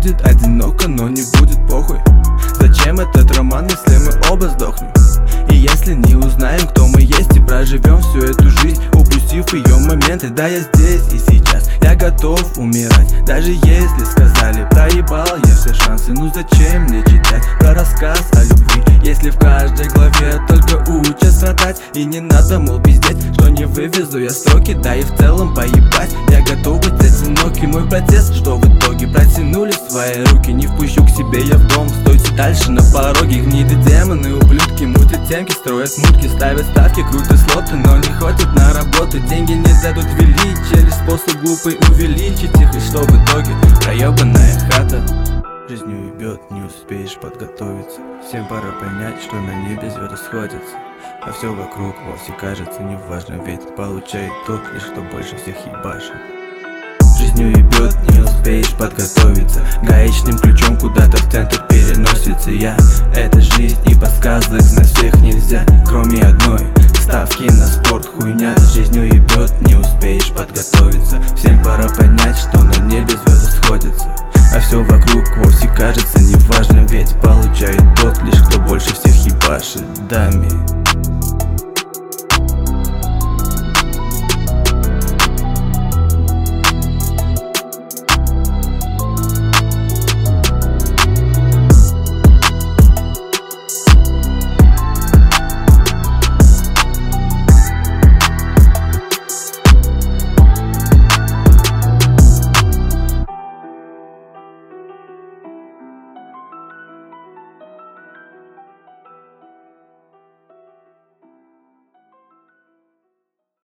будет одиноко, но не будет похуй. Зачем этот роман, если мы оба сдохнем? И если не узнаем, кто мы есть, и проживем всю эту жизнь, упустив ее моменты. Да, я здесь и сейчас, я готов умирать. Даже если сказали, проебал я все шансы. Ну зачем мне читать про рассказ о любви, если в каждой главе только учат страдать? И не надо, мол, пиздеть, что не вывезу я строки. Да и в целом поебать, я готов быть одинокий. Мой протест, что в итоге протянули свои руки. Не впущу к себе я в дом, стойте дальше на пороге. Гниды демоны, ублюдки, мутят темки, строят мутки, ставят ставки, крутят слоты, но не ходят на работу. Деньги не дадут величия, лишь способ глупый увеличить их. И что в итоге? Проебанная хата. Жизнью ебет, не успеешь подготовиться. Всем пора понять, что на небе звезды сходятся, а все вокруг вовсе кажется неважным, ведь получает тот, лишь кто больше всех ебашит. Жизнью ебет, не успеешь подготовиться. Гаечным ключом куда-то в центр переносится я. Это жизнь и подсказок знать всех нельзя, кроме одной ставки на спорт, хуйня. Жизнью ебет, не успеешь подготовиться. Всем пора понять, что на небе звезды сходятся, а все вокруг вовсе кажется неважным, ведь получает тот, лишь кто больше всех ебашит. Дами